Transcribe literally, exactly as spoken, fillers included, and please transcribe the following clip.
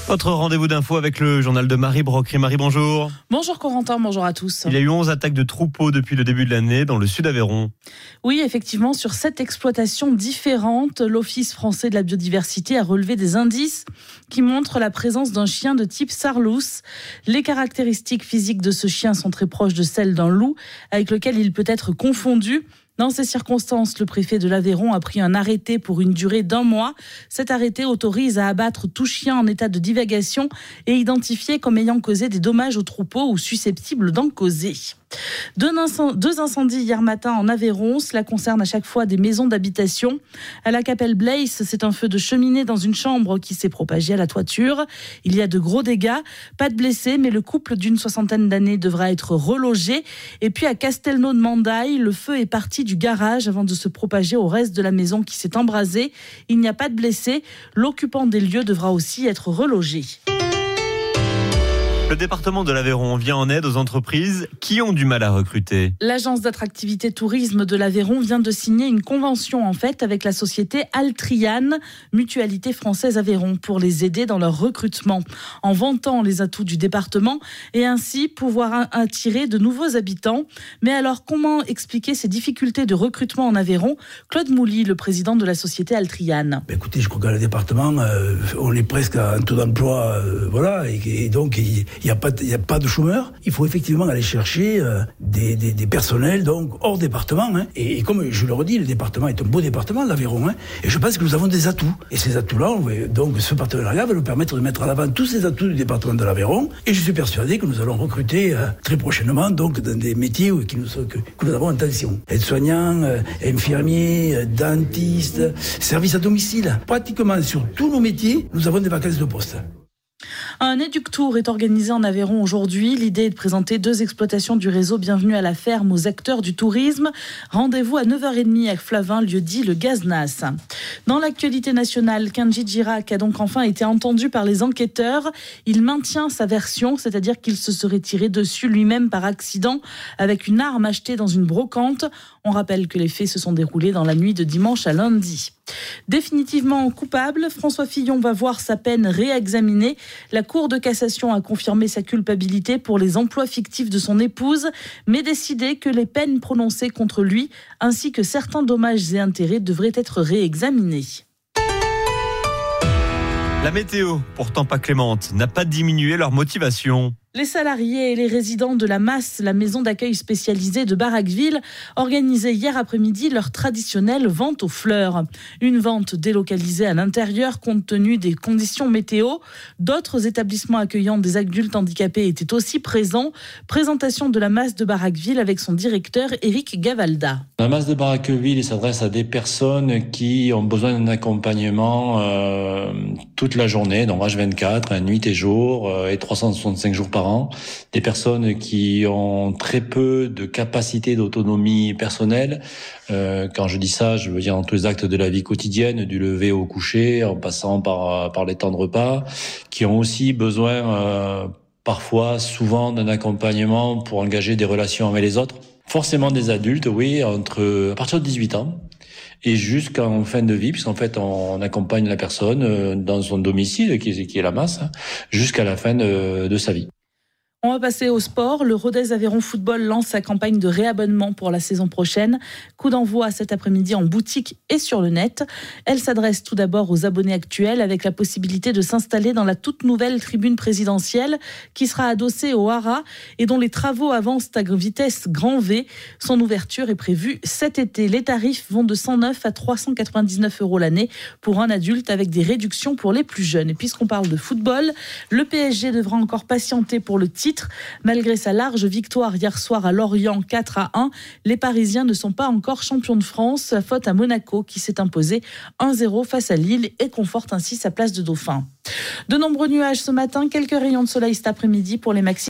Votre rendez-vous d'info avec le journal de Marie Brocry. Marie, bonjour. Bonjour Corentin, bonjour à tous. Il y a eu onze attaques de troupeaux depuis le début de l'année dans le sud Aveyron. Oui, effectivement, sur sept exploitations différentes, l'Office français de la biodiversité a relevé des indices qui montrent la présence d'un chien de type sarlouse. Les caractéristiques physiques de ce chien sont très proches de celles d'un loup, avec lequel il peut être confondu. Dans ces circonstances, le préfet de l'Aveyron a pris un arrêté pour une durée d'un mois. Cet arrêté autorise à abattre tout chien en état de divagation et identifié comme ayant causé des dommages aux troupeaux ou susceptibles d'en causer. Deux incendies hier matin en Aveyron, cela concerne à chaque fois des maisons d'habitation. À la Capelle Blaise, c'est un feu de cheminée dans une chambre qui s'est propagé à la toiture. Il y a de gros dégâts, pas de blessés, mais le couple d'une soixantaine d'années devra être relogé. Et puis à Castelnau de Mandaille, le feu est parti du garage avant de se propager au reste de la maison qui s'est embrasée. Il n'y a pas de blessés. L'occupant des lieux devra aussi être relogé. Le département de l'Aveyron vient en aide aux entreprises qui ont du mal à recruter. L'agence d'attractivité tourisme de l'Aveyron vient de signer une convention en fait avec la société Altriane, mutualité française Aveyron, pour les aider dans leur recrutement, en vantant les atouts du département et ainsi pouvoir attirer de nouveaux habitants. Mais alors, comment expliquer ces difficultés de recrutement en Aveyron ? Claude Mouly, le président de la société Altriane. Écoutez, je crois qu'à le département, euh, on est presque à un taux d'emploi, euh, voilà, et, et donc il Il n'y a pas, il y a pas de chômeurs. Il faut effectivement aller chercher euh, des, des, des personnels donc hors département. Hein. Et, et comme je le redis, le département est un beau département, l'Aveyron. Hein. Et je pense que nous avons des atouts. Et ces atouts-là, on va, donc ce partenariat va nous permettre de mettre en avant tous ces atouts du département de l'Aveyron. Et je suis persuadé que nous allons recruter euh, très prochainement donc dans des métiers qui nous, que, que nous avons en tension. Aides-soignants, euh, infirmiers, euh, dentistes, services à domicile. Pratiquement sur tous nos métiers, nous avons des vacances de poste. Un éductour est organisé en Aveyron aujourd'hui. L'idée est de présenter deux exploitations du réseau Bienvenue à la ferme aux acteurs du tourisme. Rendez-vous à neuf heures trente à Flavin, lieu dit le Gaznas. Dans l'actualité nationale, Kenji Girac a donc enfin été entendu par les enquêteurs. Il maintient sa version, c'est-à-dire qu'il se serait tiré dessus lui-même par accident avec une arme achetée dans une brocante. On rappelle que les faits se sont déroulés dans la nuit de dimanche à lundi. Définitivement coupable, François Fillon va voir sa peine réexaminée. La Cour de cassation a confirmé sa culpabilité pour les emplois fictifs de son épouse, mais décidé que les peines prononcées contre lui, ainsi que certains dommages et intérêts, devraient être réexaminés. La météo, pourtant pas clémente, n'a pas diminué leur motivation. Les salariés et les résidents de la Masse, la maison d'accueil spécialisée de Barraqueville, organisaient hier après-midi leur traditionnelle vente aux fleurs. Une vente délocalisée à l'intérieur compte tenu des conditions météo. D'autres établissements accueillant des adultes handicapés étaient aussi présents. Présentation de la Masse de Barraqueville avec son directeur Éric Gavalda. La Masse de Barraqueville s'adresse à des personnes qui ont besoin d'un accompagnement euh, toute la journée, donc H vingt-quatre, nuit et jour, euh, et trois cent soixante-cinq jours par an. Des personnes qui ont très peu de capacité d'autonomie personnelle. Euh, quand je dis ça, je veux dire dans tous les actes de la vie quotidienne, du lever au coucher, en passant par, par les temps de repas, qui ont aussi besoin, euh, parfois, souvent, d'un accompagnement pour engager des relations avec les autres. Forcément des adultes, oui, entre à partir de dix-huit ans. Et jusqu'en fin de vie, puisqu'en fait on accompagne la personne dans son domicile, qui est, qui est la Masse, jusqu'à la fin de, de sa vie. On va passer au sport. Le Rodez Aveyron Football lance sa campagne de réabonnement pour la saison prochaine. Coup d'envoi cet après-midi en boutique et sur le net. Elle s'adresse tout d'abord aux abonnés actuels avec la possibilité de s'installer dans la toute nouvelle tribune présidentielle qui sera adossée au Hara et dont les travaux avancent à vitesse grand V. Son ouverture est prévue cet été. Les tarifs vont de cent neuf à trois cent quatre-vingt-dix-neuf euros l'année pour un adulte avec des réductions pour les plus jeunes. Et puisqu'on parle de football, le P S G devra encore patienter pour le titre. Malgré sa large victoire hier soir à Lorient quatre à un, les Parisiens ne sont pas encore champions de France. La faute à Monaco qui s'est imposé un zéro face à Lille et conforte ainsi sa place de dauphin. De nombreux nuages ce matin, quelques rayons de soleil cet après-midi pour les maxi.